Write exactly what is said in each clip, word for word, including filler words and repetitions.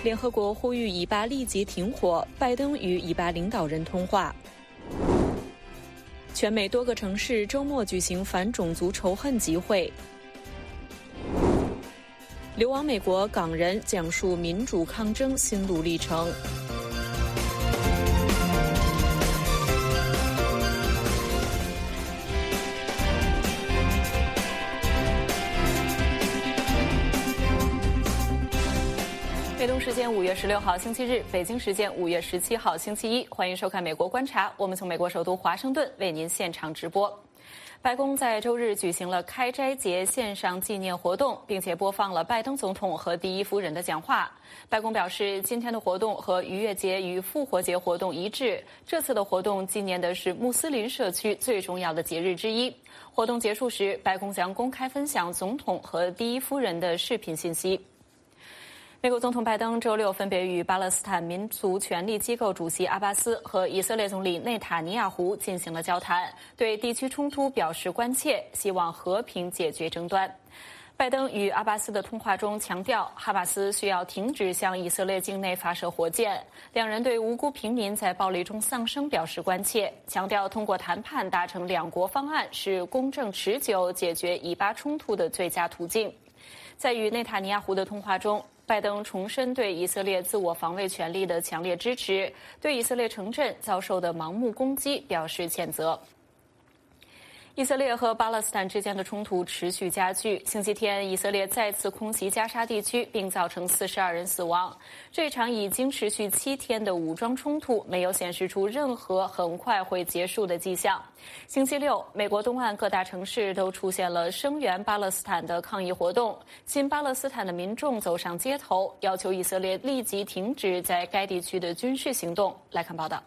联合国呼吁以巴立即停火，拜登与以巴领导人通话。全美多个城市周末举行反种族仇恨集会。流亡美国港人讲述民主抗争心路历程。美东时间五月十六号星期日，北京时间五月十七号星期一，欢迎收看《美国观察》，我们从美国首都华盛顿为您现场直播。白宫在周日举行了开斋节线上纪念活动，并且播放了拜登总统和第一夫人的讲话。白宫表示，今天的活动和逾越节与复活节活动一致，这次的活动纪念的是穆斯林社区最重要的节日之一。活动结束时，白宫将公开分享总统和第一夫人的视频信息。美国总统拜登周六分别与巴勒斯坦民族权力机构主席阿巴斯和以色列总理内塔尼亚胡进行了交谈，对地区冲突表示关切，希望和平解决争端。拜登与阿巴斯的通话中强调，哈马斯需要停止向以色列境内发射火箭。两人对无辜平民在暴力中丧生表示关切，强调通过谈判达成两国方案是公正持久解决以巴冲突的最佳途径。在与内塔尼亚胡的通话中，拜登重申对以色列自我防卫权利的强烈支持，对以色列城镇遭受的盲目攻击表示谴责。以色列和巴勒斯坦之间的冲突持续加剧。星期天，以色列再次空袭加沙地区，并造成四十二人死亡。这场已经持续七天的武装冲突没有显示出任何很快会结束的迹象。星期六，美国东岸各大城市都出现了声援巴勒斯坦的抗议活动，亲巴勒斯坦的民众走上街头，要求以色列立即停止在该地区的军事行动。来看报道。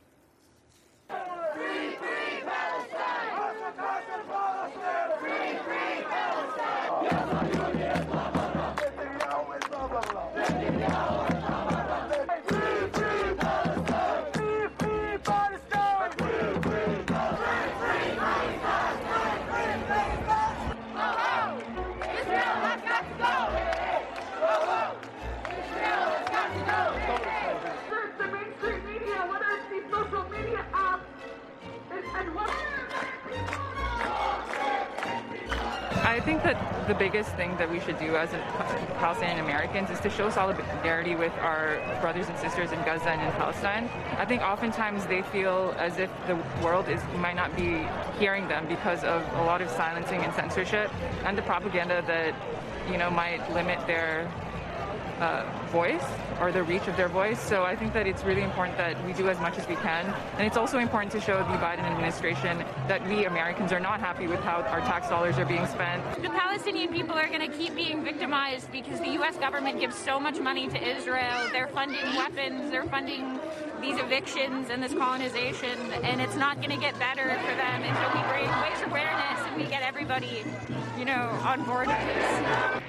I think that the biggest thing that we should do as Palestinian Americans is to show solidarity with our brothers and sisters in Gaza and in Palestine. I think oftentimes they feel as if the world is might not be hearing them because of a lot of silencing and censorship and the propaganda that, you know, might limit their uh, voice or the reach of their voice. So I think that it's really important that we do as much as we can. And it's also important to show the Biden administration that we Americans are not happy with how our tax dollars are being spent. The Palestinian people are going to keep being victimized because the U S government gives so much money to Israel. They're funding weapons, they're funding these evictions and this colonization, and it's not going to get better for them until we raise awareness and we get everybody, you know, on board with this.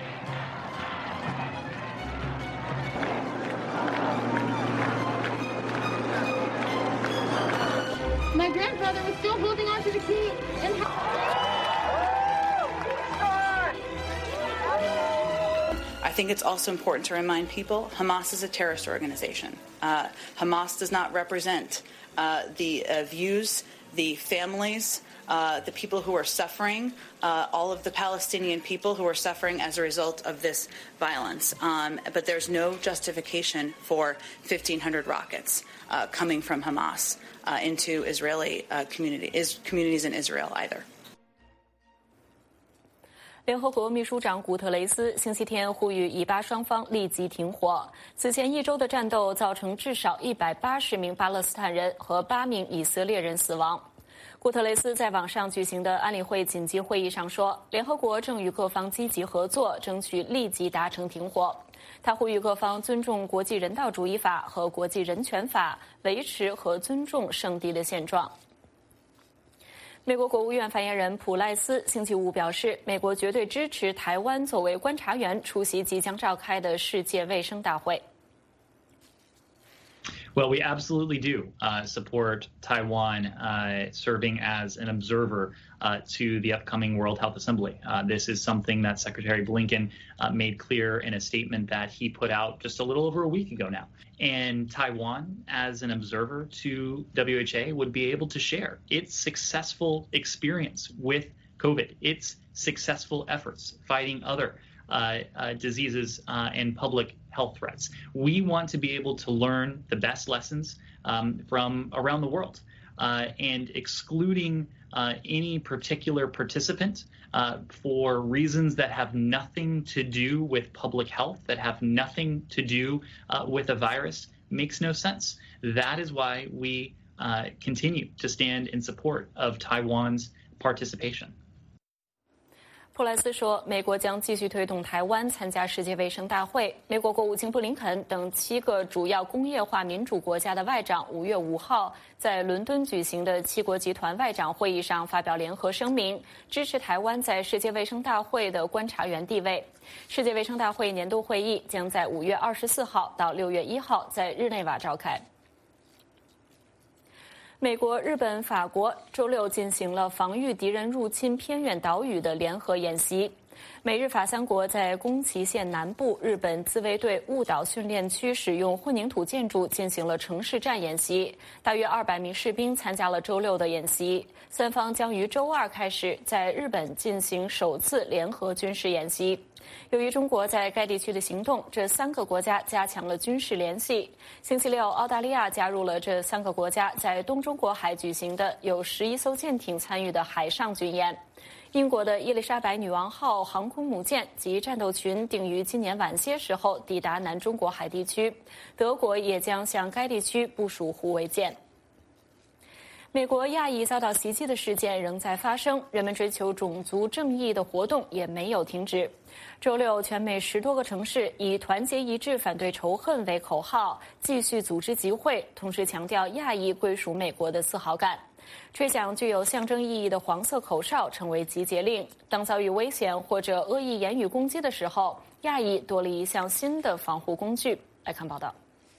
My grandfather was still holding on to the key and I think it's also important to remind people Hamas is a terrorist organization. Uh, Hamas does not represent uh, the uh, views, the families, uh, the people who are suffering, uh, all of the Palestinian people who are suffering as a result of this violence. Um, but there's no justification for fifteen hundred rockets uh, coming from Hamas uh, into Israeli uh, community, is, communities in Israel either. 联合国秘书长古特雷斯星期天呼吁以巴双方立即停火。此前一周的战斗造成至少一百八十名巴勒斯坦人和八名以色列人死亡。古特雷斯在网上举行的安理会紧急会议上说，联合国正与各方积极合作，争取立即达成停火。他呼吁各方尊重国际人道主义法和国际人权法，维持和尊重圣地的现状。美国国务院发言人普赖斯星期五表示，美国绝对支持台湾作为观察员出席即将召开的世界卫生大会。 Well, we absolutely do uh, support Taiwan uh, serving as an observer uh, to the upcoming World Health Assembly. Uh, this is something that Secretary Blinken uh, made clear in a statement that he put out just a little over a week ago now. And Taiwan, as an observer to W H A, would be able to share its successful experience with COVID, its successful efforts fighting other uh, uh, diseases uh, and public health threats. We want to be able to learn the best lessons um, from around the world, uh, and excluding uh, any particular participant uh, for reasons that have nothing to do with public health, that have nothing to do uh, with a virus, makes no sense. That is why we uh, continue to stand in support of Taiwan's participation. 普莱斯说，美国将继续推动台湾参加世界卫生大会。美国国务卿布林肯等七个主要工业化民主国家的外长五月五号在伦敦举行的七国集团外长会议上发表联合声明，支持台湾在世界卫生大会的观察员地位。世界卫生大会年度会议将在五月二十四号到六月一号在日内瓦召开。美国、日本、法国周六进行了防御敌人入侵偏远岛屿的联合演习。美日法三国在宫崎县南部日本自卫队雾岛训练区使用混凝土建筑进行了城市战演习，大约二百名士兵参加了周六的演习。三方将于周二开始在日本进行首次联合军事演习。由于中国在该地区的行动，这三个国家加强了军事联系。星期六，澳大利亚加入了这三个国家在东中国海举行的有十一艘舰艇参与的海上军演。英国的伊丽莎白女王号航空母舰及战斗群定于今年晚些时候抵达南中国海地区，德国也将向该地区部署护卫舰。美国亚裔遭到袭击的事件仍在发生，人们追求种族正义的活动也没有停止。周六，全美十多个城市以团结一致反对仇恨为口号，继续组织集会，同时强调亚裔归属美国的自豪感。吹响具有象征意义的黄色口哨成为集结令。当遭遇危险或者恶意言语攻击的时候，亚裔多了一项新的防护工具。来看报道。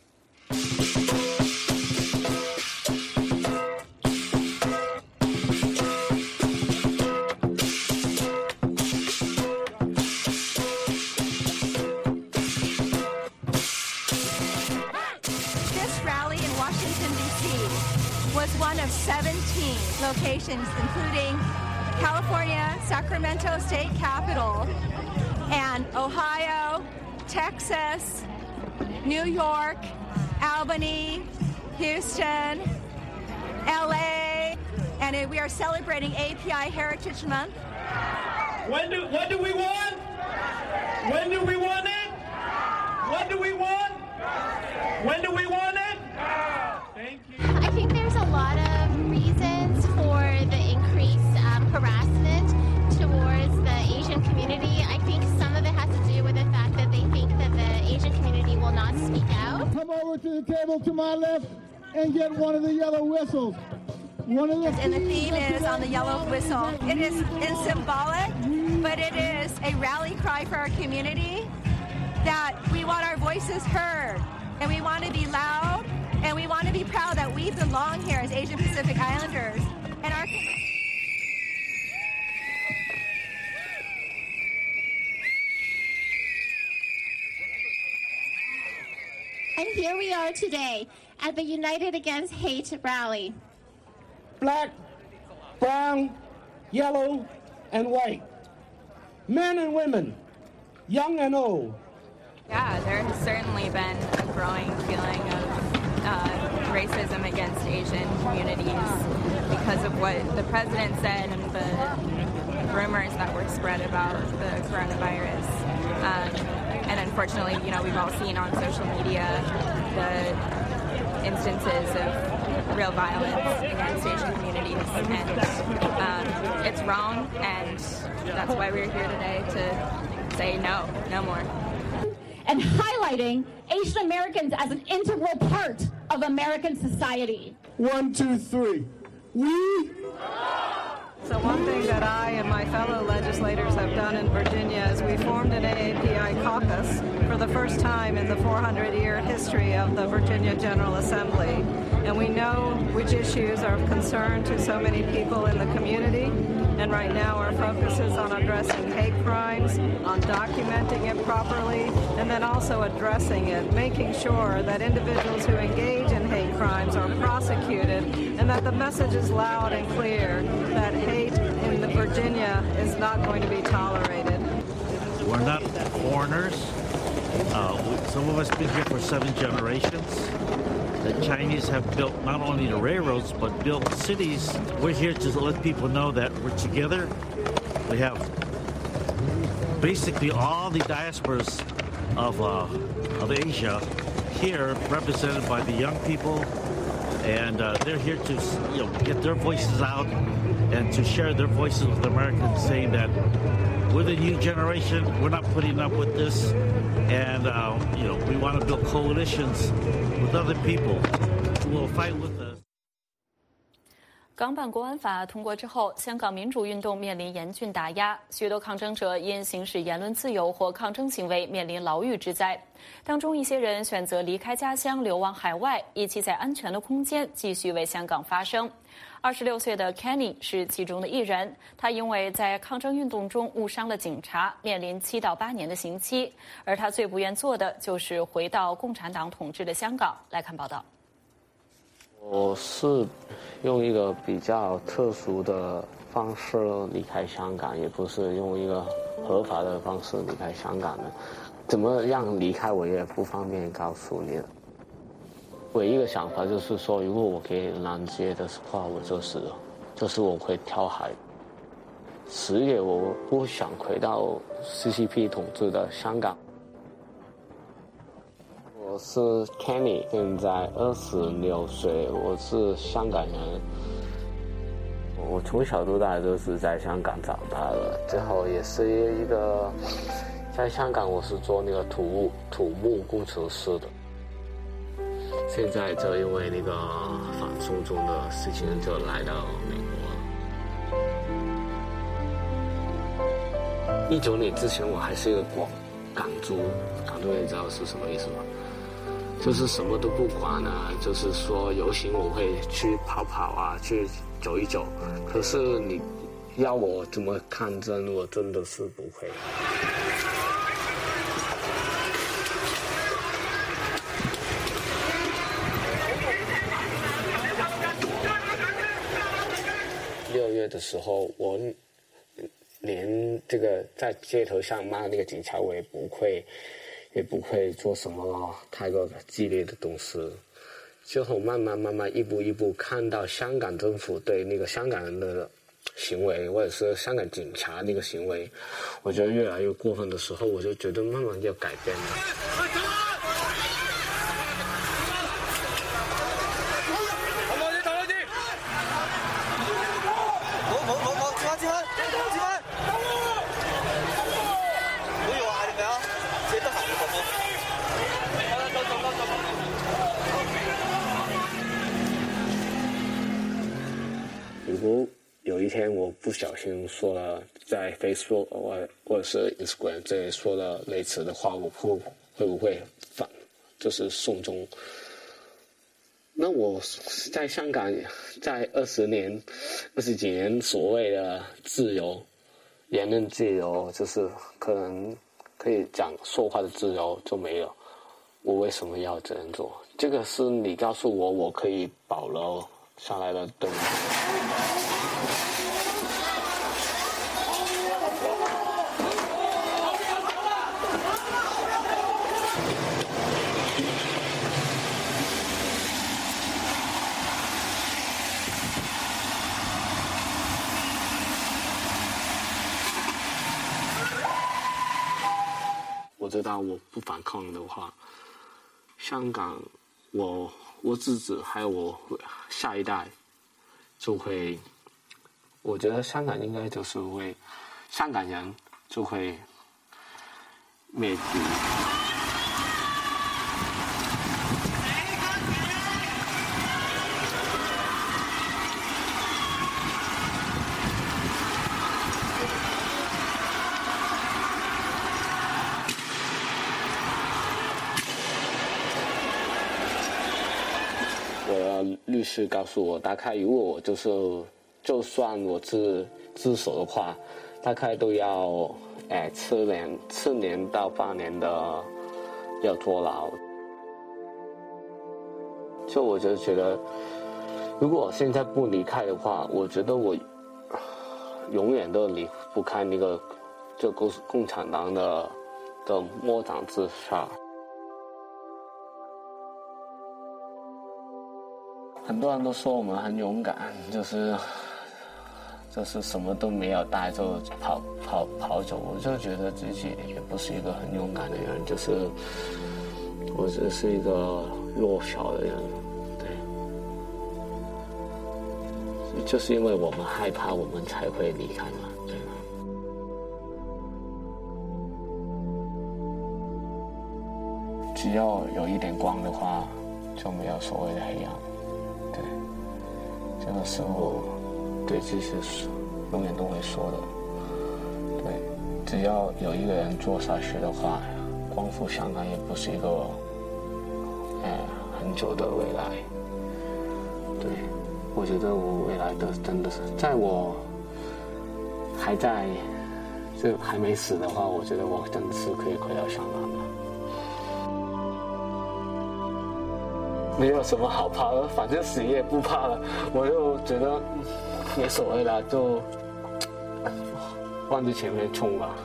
One of seventeen locations, including California, Sacramento State Capitol, and Ohio, Texas, New York, Albany, Houston, L A, and we are celebrating A P I Heritage Month. When do, what do we want? When do we want it? What do we want? When do we want it? Thank you. I think there's a lot of reasons for the increased um, harassment towards the Asian community. I think some of it has to do with the fact that they think that the Asian community will not speak out. Come over to the table to my left and get one of the yellow whistles. One of the and the theme is on the yellow whistle. It is it's symbolic, but it is a rally cry for our community that we want our voices heard, and we want to be loud, and we want to be proud that we belong here as Asian Pacific Islanders. And our And here we are today at the United Against Hate rally. Black, brown, yellow, and white. Men and women, young and old. Yeah, there has certainly been a growing feeling of uh, racism against Asian communities because of what the president said and the rumors that were spread about the coronavirus. Um, and unfortunately, you know, we've all seen on social media the instances of real violence against Asian communities, and um, it's wrong, and that's why we're here today to say no, no more. And highlighting Asian Americans as an integral part of American society. One, two, three. We... So one thing that I and my fellow legislators have done in Virginia is we formed an A A P I caucus for the first time in the four hundred year history of the Virginia General Assembly. and we know which issues are of concern to so many people in the community. And right now our focus is on addressing hate crimes, on documenting it properly, and then also addressing it, making sure that individuals who engage in hate crimes are prosecuted, and that the message is loud and clear that hate in Virginia is not going to be tolerated. We're not foreigners. Uh, we, some of us have been here for seven generations. The Chinese have built not only the railroads, but built cities. We're here to let people know that we're together. We have basically all the diasporas of, uh, of Asia here represented by the young people. And uh, they're here to you know, get their voices out and to share their voices with Americans, saying that we're the new generation, we're not putting up with this, and uh, you know we want to build coalitions with other people who will fight with us. 港版国安法通过之后，香港民主运动面临严峻打压，许多抗争者因行使言论自由或抗争行为面临牢狱之灾。当中一些人选择离开家乡，流亡海外，以期在安全的空间继续为香港发声。二十六岁的 Kenny 是其中的一人，他因为在抗争运动中误伤了警察，面临七到八年的刑期。而他最不愿做的就是回到共产党统治的香港。来看报道。 我是用一个比较特殊的方式离开香港，也不是用一个合法的方式离开香港的。怎么样离开我也不方便告诉你了。唯一的想法就是说，如果我可以拦截的话，我就是了，就是我会跳海。死也我不想回到 C C P 统治的香港。我是 Kenny， 现在二十六岁，我是香港人。我从小到大都是在香港长大的，之后也是一个在香港我是做那个土木土木工程师的。现在就因为那个反送中的事情，就来到美国。一九年之前我还是一个广港族，港族你知道是什么意思吗？就是什么都不管啊，就是说游行我会去跑跑啊，去走一走。可是你要我怎么抗争，我真的是不会。六月的时候，我连这个在街头上骂那个警察，我也不会，也不会做什么太过激烈的东西。之后慢慢慢慢一步一步看到香港政府对那个香港人的行为，或者是香港警察那个行为，我觉得越来越过分的时候，我就觉得慢慢要改变了。如果有一天我不小心说了在 Facebook 或或者是 Instagram 这里说了类似的话，我会会不会反就是送中？那我在香港在二十年、二十几年所谓的自由、言论自由，就是可能可以讲说话的自由就没了。我为什么要这样做？这个是你告诉我，我可以保留下来的东西。我知道我不反抗的话，香港我我自己还有我下一代就会，我觉得香港应该就是会，香港人就会灭绝。我律师告诉我，大概如果我就是就算我自自首的话，大概都要哎四年四年到八年的要坐牢。就我就觉得，如果我现在不离开的话，我觉得我永远都离不开那个就共共产党的的魔掌之下。很多人都说我们很勇敢，就是就是什么都没有带就跑跑跑走，我就觉得自己也不是一个很勇敢的人，就是我只是一个弱小的人，对，就是因为我们害怕，我们才会离开嘛，对吗？只要有一点光的话，就没有所谓的黑暗。对，这个是我对自己永远都会说的。对，只要有一个人做下去的话，光复香港也不是一个呃很久的未来。对，我觉得我未来的真的是，在我还在就还没死的话，我觉得我真的是可以回到香港的。没有什么好怕的，反正死也不怕了，我就觉得没所谓了，就往着前面冲吧。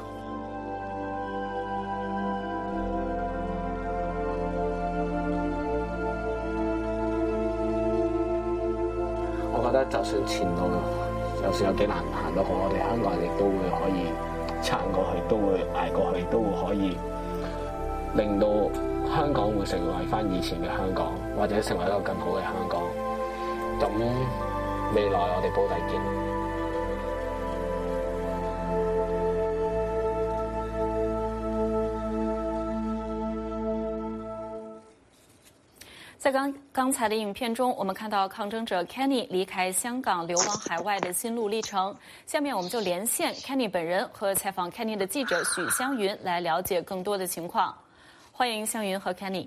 我覺得就算前路就算有幾難行都好，我哋香港人亦都會可以撐過去，都會捱過去，都會可以令到香港會成為翻以前嘅香港，或者成為一個更好嘅香港。咁未來我哋保底見。 在刚刚才的影片中，我们看到抗争者 Kenny 离开香港流亡海外的心路历程。下面我们就连线 Kenny 本人和采访 Kenny 的记者许湘云来了解更多的情况。欢迎湘云和 Kenny。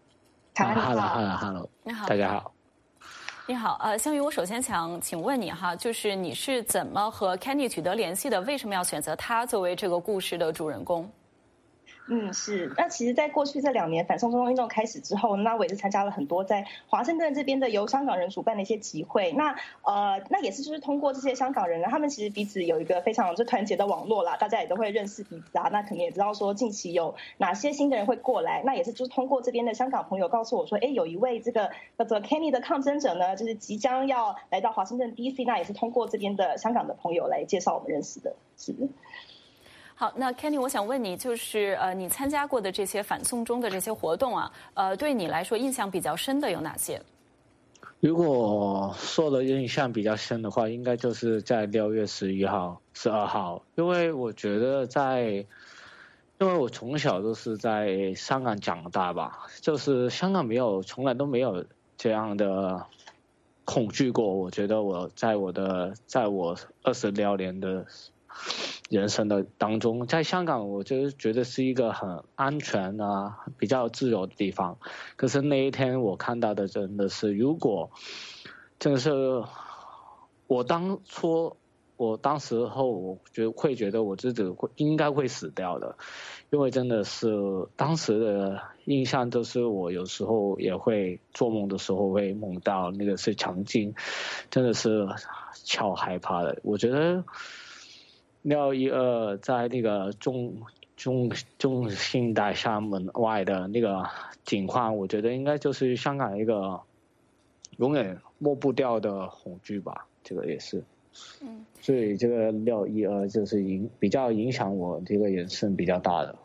Hello Hello Hello， 你好， 大家好。 你好，呃，湘云，我首先想请问你哈，就是你是怎么和 Kenny 取得联系的？为什么要选择他作为这个故事的主人公？ 嗯，是。那其实，在过去这两年反送中运动开始之后，那我也是参加了很多在华盛顿这边的由香港人主办的一些集会。那呃，那也是就是通过这些香港人，他们其实彼此有一个非常就团结的网络啦，大家也都会认识彼此啊。那可能也知道说近期有哪些新的人会过来。那也是就是通过这边的香港朋友告诉我说，哎，有一位这个叫做 Kenny 的抗争者呢，就是即将要来到华盛顿 D C， 那也是通过这边的香港的朋友来介绍我们认识的，是。 好，那 Kenny， 我想问你，就是呃，你参加过的这些反送中的这些活动啊，呃，对你来说印象比较深的有哪些？ 如果说的印象比较深的话，应该就是在六月十一号、十二号，因为我觉得在，因为我从小都是在香港长大吧，就是香港没有，从来都没有这样的恐惧过。我觉得我在我的，在我二十六年的人生的当中，在香港我就觉得是一个很安全啊比较自由的地方。可是那一天我看到的真的是，如果真的是我当初我当时候我觉得会觉得我自己会应该会死掉的，因为真的是当时的印象就是我有时候也会做梦的时候会梦到那个是场景，真的是超害怕的。我觉得六一二在那个中中中信大厦门外的那个景况，我觉得应该就是香港一个永远抹不掉的恐惧吧，这个也是。嗯，所以这个六一二就是影比较影响我这个人生比较大的。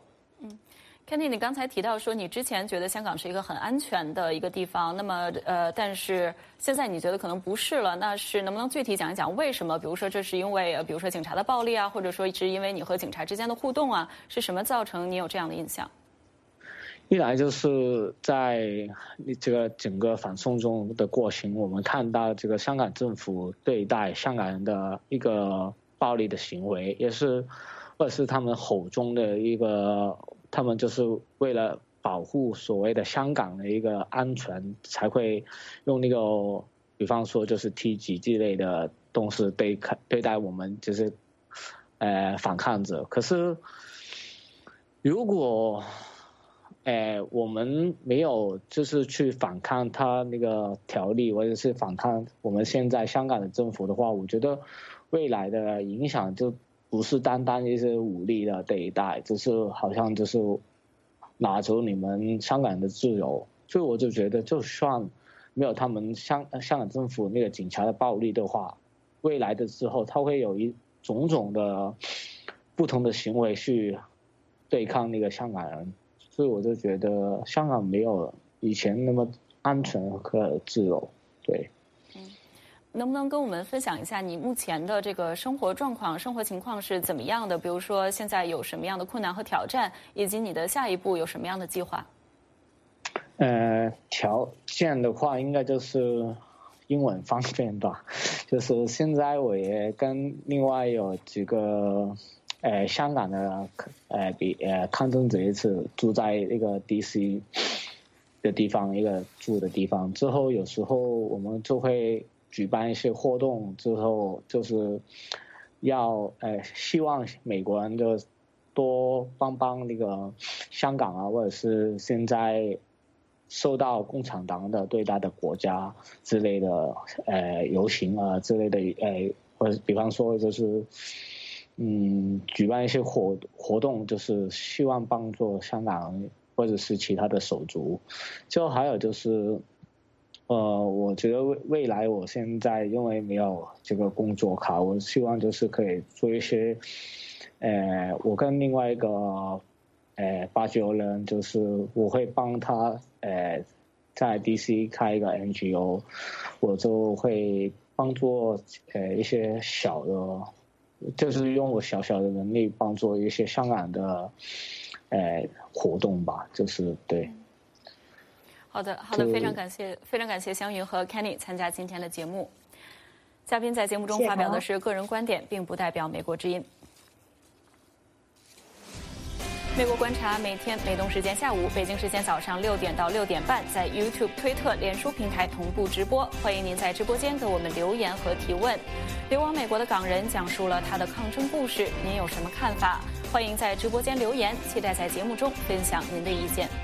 Kenny， 你刚才提到说你之前觉得香港是一个很安全的一个地方，那么呃，但是现在你觉得可能不是了，那是能不能具体讲一讲为什么？比如说这是因为呃，比如说警察的暴力啊，或者说是因为你和警察之间的互动啊，是什么造成你有这样的印象？ 一来就是在这个整个反送中的过程，我们看到这个香港政府对待香港人的一个暴力的行为，也是或者是他们口中的一个。他们就是为了保护所谓的香港的一个安全，才会用那个比方说就是梯级之类的东西对看对待我们就是呃反抗者。可是如果呃我们没有就是去反抗他那个条例，或者是反抗我们现在香港的政府的话，我觉得未来的影响就不是单单一些武力的对待，就是好像就是拿走你们香港人的自由。所以我就觉得就算没有他们香香港政府那个警察的暴力的话，未来的之后他会有一种种的不同的行为去对抗那个香港人。所以我就觉得香港没有以前那么安全和自由。对。 能不能跟我们分享一下你目前的这个生活状况、生活情况是怎么样的？比如说现在有什么样的困难和挑战，以及你的下一步有什么样的计划？ 呃，条件的话，应该就是英文方面吧。就是现在我也跟另外有几个呃香港的呃比呃抗争者一起住在一个 D C 的地方，一个住的地方。之后有时候我们就会举办一些活动，之后就是要呃希望美国人就多帮帮那个香港啊，或者是现在受到共产党的对待的国家之类的呃游行啊之类的呃，或者比方说就是嗯举办一些活活动，就是希望帮助香港或者是其他的手足。就还有就是呃，我觉得未未来我现在因为没有这个工作卡，我希望就是可以做一些，呃，我跟另外一个，呃，巴基欧人，就是我会帮他，呃，在 D C 开一个 N G O， 我就会帮助呃一些小的，就是用我小小的能力帮助一些香港的，呃，活动吧，就是对。 好的，好的，非常感谢，非常感谢湘云和 Kenny 参加今天的节目。嘉宾在节目中发表的是个人观点，并不代表美国之音。美国观察每天美东时间下午，北京时间早上六点到六点半，在 YouTube、推特、脸书平台同步直播。欢迎您在直播间给我们留言和提问。流亡美国的港人讲述了他的抗争故事，您有什么看法？欢迎在直播间留言，期待在节目中分享您的意见。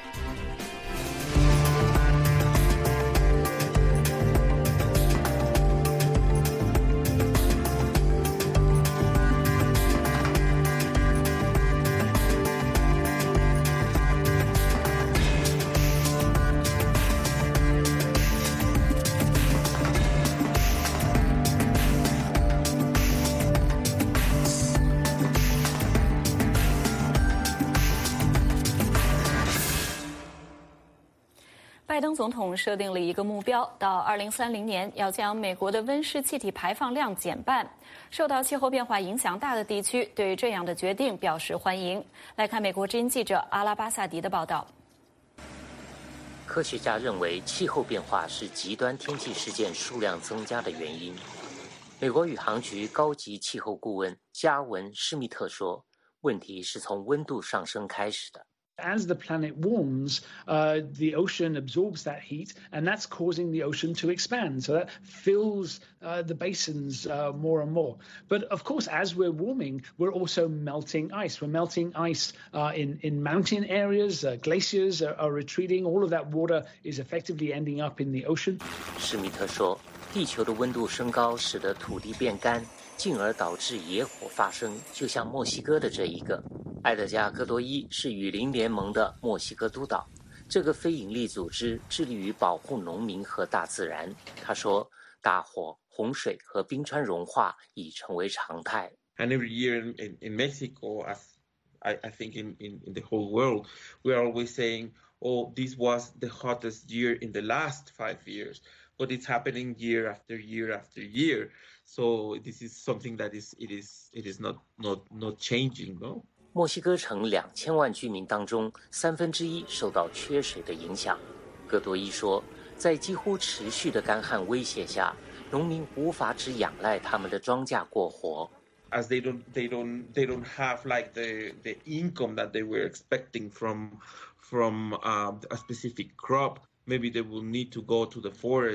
拜登总统设定了一个目标，到二零三零年要将美国的温室气体排放量减半。受到气候变化影响大的地区对这样的决定表示欢迎。来看美国之音记者阿拉巴萨迪的报道。 科学家认为，气候变化是极端天气事件数量增加的原因。美国宇航局高级气候顾问加文·施密特说，问题是从温度上升开始的。 As the planet warms, uh, the ocean absorbs that heat, and that's causing the ocean to expand. So that fills uh, the basins uh, more and more. But of course, as we're warming, we're also melting ice. We're melting ice uh, in, in mountain areas. Uh, glaciers are, are retreating. All of that water is effectively ending up in the ocean. 施密特说，地球的温度升高使得土地变干，进而导致野火发生，就像墨西哥的这一个。埃德加·戈多伊是雨林联盟的墨西哥督导，这个非营利组织致力于保护农民和大自然。他说，大火、洪水和冰川融化已成为常态。 And every year in, in, in Mexico, as I, I think in, in, in the whole world, we are always saying, oh, this was the hottest year in the last five years. But it's happening year after year after year. So this is something that is it is it is not not not changing, no? 墨西哥城两千万居民当中，三分之一受到缺水的影响。戈多伊说，在几乎持续的干旱威胁下，农民无法只仰赖他们的庄稼过活。 As they don't they don't they don't have like the the income that they were expecting from from uh, a specific crop. Maybe they will need to go to the forest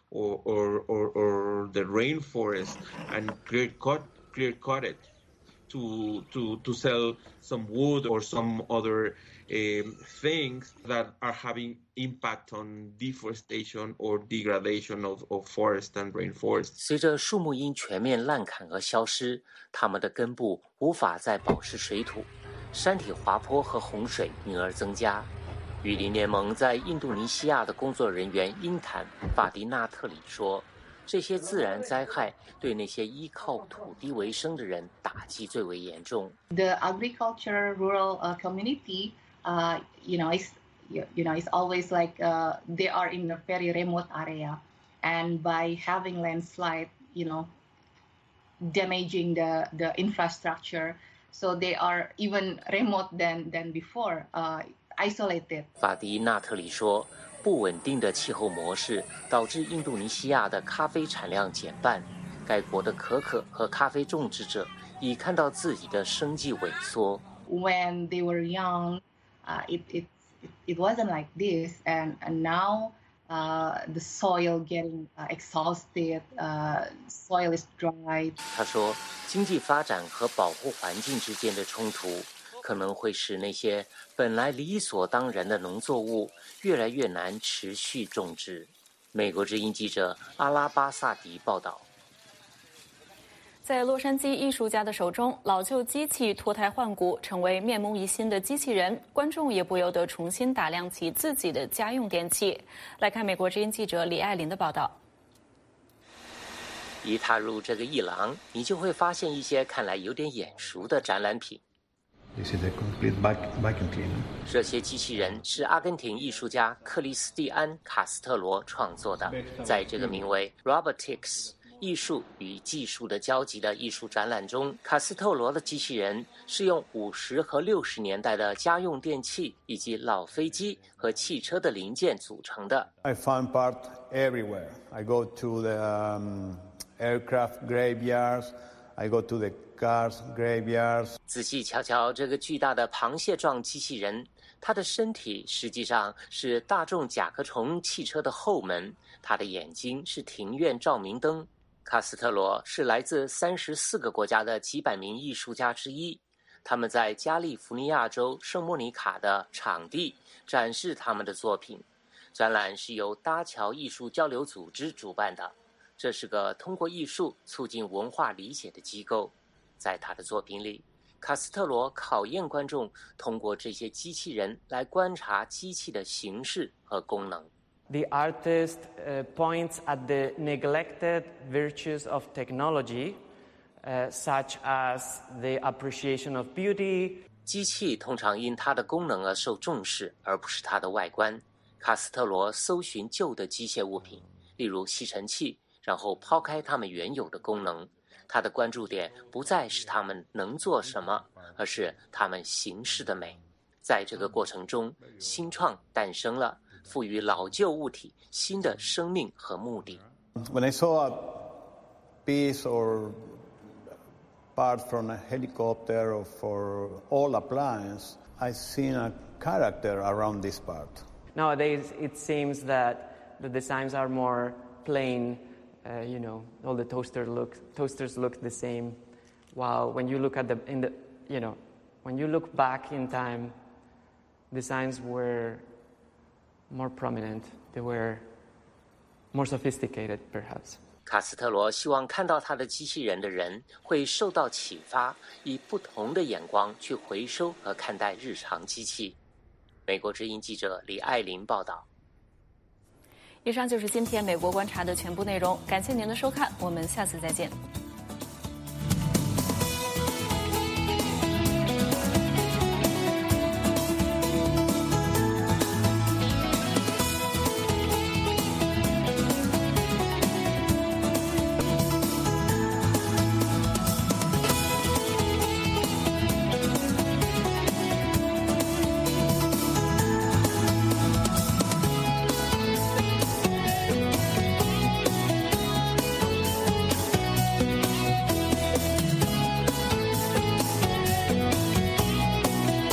or or or, or the rainforest and clear cut clear cut it to to to sell some wood or some other um, things that are having impact on deforestation or degradation of, of forest and rainforest. 随着树木因全面滥砍而消失，它们的根部无法再保持水土，山体滑坡和洪水因而增加。雨林联盟在印度尼西亚的工作人员因坦·法迪纳特里说，这些自然灾害对那些依靠土地为生的人打击最为严重。 The agriculture rural uh, community, uh, you know, is you know, is always like uh, they are in a very remote area, and by having landslide, you know, damaging the the infrastructure, so they are even remote than than before, uh, isolated. 法迪纳特里说。不稳定的气候模式导致印度尼西亚的咖啡产量减半，该国的可可和咖啡种植者已看到自己的生计萎缩。 When they were young, uh, it, it it wasn't like this, and, and now uh, the soil getting uh, exhausted, uh, soil is dry. 他说，经济发展和保护环境之间的冲突。可能会使那些本来理所当然的农作物越来越难持续种植。美国之音记者阿拉巴萨迪报道。 在洛杉矶艺术家的手中，老旧机器脱胎换骨，成为面目一新的机器人，观众也不由得重新打量起自己的家用电器。来看美国之音记者李爱琳的报道。 一踏入这个艺廊，你就会发现一些看来有点眼熟的展览品。 This is a complete vacuum cleaner. 这些机器人是阿根廷艺术家克里斯蒂安·卡斯特罗创作的。在这个名为 Robotics 艺术与技术的交集的艺术展览中，卡斯特罗的机器人是用五十和六十年代的家用电器以及老飞机和汽车的零件组成的。 I found part everywhere. I go to the um, aircraft graveyards. I go to the cars graveyards. 仔细瞧瞧这个巨大的螃蟹状机器人，它的身体实际上是大众甲壳虫汽车的后门，它的眼睛是庭院照明灯。卡斯特罗是来自三十四个国家的几百名艺术家之一，他们在加利福尼亚州圣莫尼卡的场地展示他们的作品。展览是由搭桥艺术交流组织主办的。这是个通过艺术促进文化理解的机构。在他的作品里，卡斯特罗考验观众通过这些机器人来观察机器的形式和功能。 The artist uh, points at the neglected virtues of technology, uh, such as the appreciation of beauty. 机器通常因它的功能而受重视，而不是它的外观。卡斯特罗搜寻旧的机械物品，例如吸尘器，然后抛开它们原有的功能。他的关注点不再是他们能做什么，而是他们形式的美。在这个过程中，新创诞生了，赋予老旧物体新的生命和目的。 When I saw a piece or part from a helicopter or for all appliance, I seen a character around this part. Nowadays, it seems that the designs are more plain. Uh, you know, all the toaster look, toasters look the same. While when you look at the, in the, you know, when you look back in time, designs were more prominent. They were more sophisticated, perhaps. 卡斯特罗希望看到他的机器人的人会受到启发，以不同的眼光去回收和看待日常机器。美国之音记者李爱琳报道。 以上就是今天美国观察的全部内容，感谢您的收看，我们下次再见。